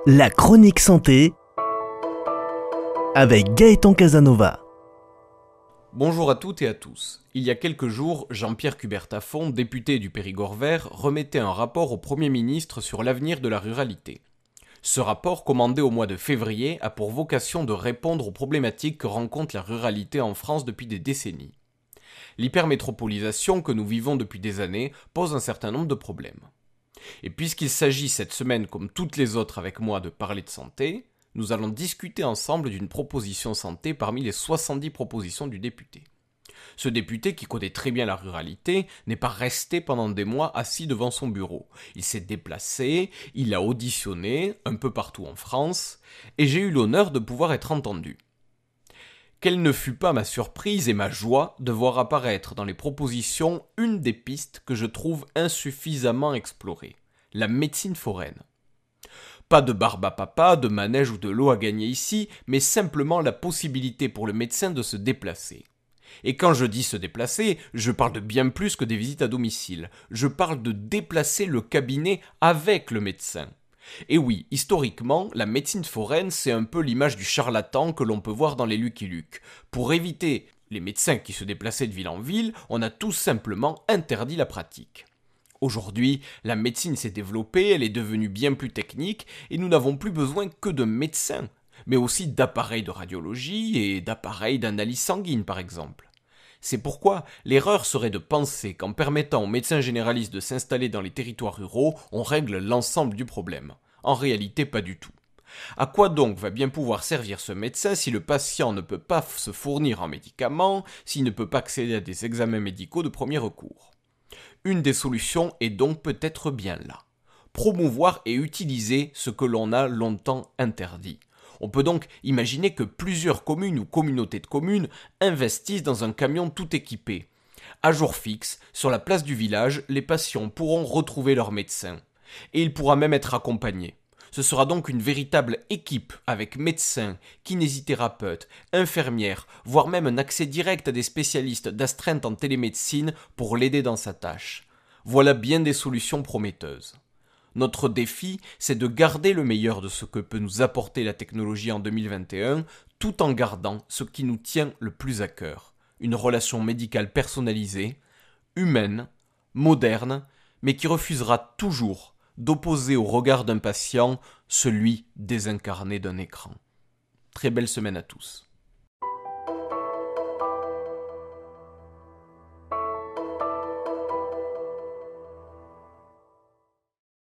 La chronique santé avec Gaëtan Casanova. Bonjour à toutes et à tous. Il y a quelques jours, Jean-Pierre Cubertafond, député du Périgord vert, remettait un rapport au Premier ministre sur l'avenir de la ruralité. Ce rapport, commandé au mois de février, a pour vocation de répondre aux problématiques que rencontre la ruralité en France depuis des décennies. L'hypermétropolisation que nous vivons depuis des années pose un certain nombre de problèmes. Et puisqu'il s'agit cette semaine, comme toutes les autres avec moi, de parler de santé, nous allons discuter ensemble d'une proposition santé parmi les 70 propositions du député. Ce député, qui connaît très bien la ruralité, n'est pas resté pendant des mois assis devant son bureau. Il s'est déplacé, il a auditionné un peu partout en France, et j'ai eu l'honneur de pouvoir être entendu. Quelle ne fut pas ma surprise et ma joie de voir apparaître dans les propositions une des pistes que je trouve insuffisamment explorée, la médecine foraine. Pas de barbe à papa, de manège ou de lot à gagner ici, mais simplement la possibilité pour le médecin de se déplacer. Et quand je dis se déplacer, je parle de bien plus que des visites à domicile. Je parle de déplacer le cabinet avec le médecin. Et oui, historiquement, la médecine foraine, c'est un peu l'image du charlatan que l'on peut voir dans les Lucky Luke. Pour éviter les médecins qui se déplaçaient de ville en ville, on a tout simplement interdit la pratique. Aujourd'hui, la médecine s'est développée, elle est devenue bien plus technique, et nous n'avons plus besoin que de médecins, mais aussi d'appareils de radiologie et d'appareils d'analyse sanguine par exemple. C'est pourquoi l'erreur serait de penser qu'en permettant aux médecins généralistes de s'installer dans les territoires ruraux, on règle l'ensemble du problème. En réalité, pas du tout. À quoi donc va bien pouvoir servir ce médecin si le patient ne peut pas se fournir en médicaments, s'il ne peut pas accéder à des examens médicaux de premier recours ? Une des solutions est donc peut-être bien là. Promouvoir et utiliser ce que l'on a longtemps interdit. On peut donc imaginer que plusieurs communes ou communautés de communes investissent dans un camion tout équipé. À jour fixe, sur la place du village, les patients pourront retrouver leur médecin. Et il pourra même être accompagné. Ce sera donc une véritable équipe avec médecins, kinésithérapeutes, infirmières, voire même un accès direct à des spécialistes d'astreinte en télémédecine pour l'aider dans sa tâche. Voilà bien des solutions prometteuses. Notre défi, c'est de garder le meilleur de ce que peut nous apporter la technologie en 2021, tout en gardant ce qui nous tient le plus à cœur. Une relation médicale personnalisée, humaine, moderne, mais qui refusera toujours d'opposer au regard d'un patient celui désincarné d'un écran. Très belle semaine à tous.